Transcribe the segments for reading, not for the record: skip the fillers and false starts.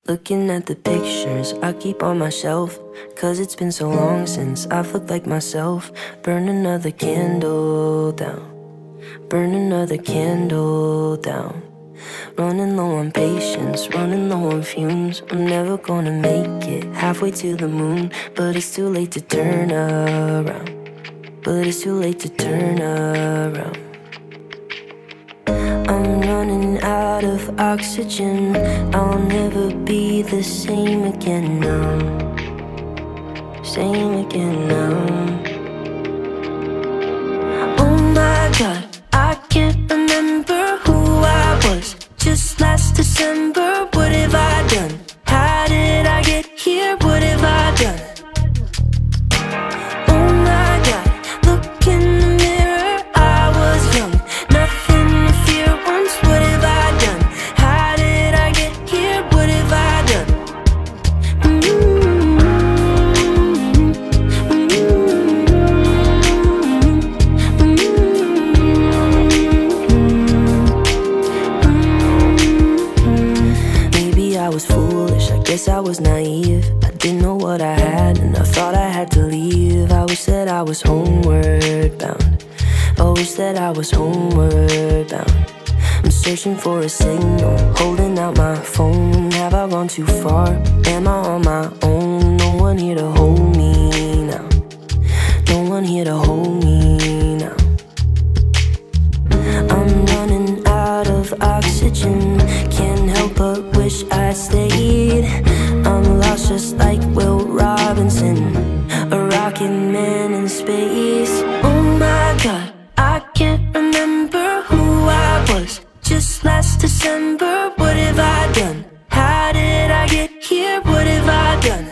Looking at the pictures I keep on my shelf, 'cause it's been so long since I've looked like myself. Burn another candle down, burn another candle down. Running low on patience, running low on fumes. I'm never gonna make it halfway to the moon, but it's too late to turn around, but it's too late to turn around. I'm running out of oxygen. I'll never be the same again now, same again now. Oh my God, I can't remember who I was just last December. What have I done? How did I get here? What have I done? Oh my God, look in the mirror. I was young, nothing to fear once. What have I done? How did I get here? What have I done? Maybe I was foolish, I guess I was naive. I didn't know what I had, and I thought I had to leave. I wish that I was homeward bound, I wish that I was homeward bound. I'm searching for a signal, holding out my phone. Have I gone too far? Am I on my own? No one here to hold me now, no one here to hold me now. I'm running out of oxygen, can't help but wish I stayed. I'm lost just like Will Robinson, a rocket man in space. Oh my God, I can't remember who I was just last December. What have I done? How did I get here? What have I done?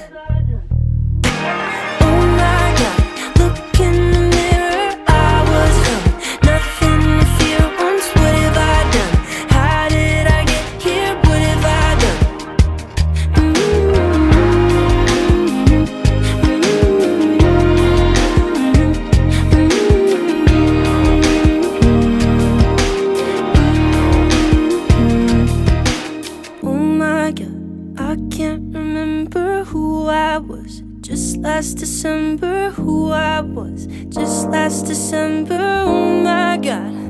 Oh my God, look in the mirror. I was young, nothing to fear once. What have I done? How did I get here? What have I done? Oh my God, I can't remember who I was just last December. Who I was just last December. Oh my God.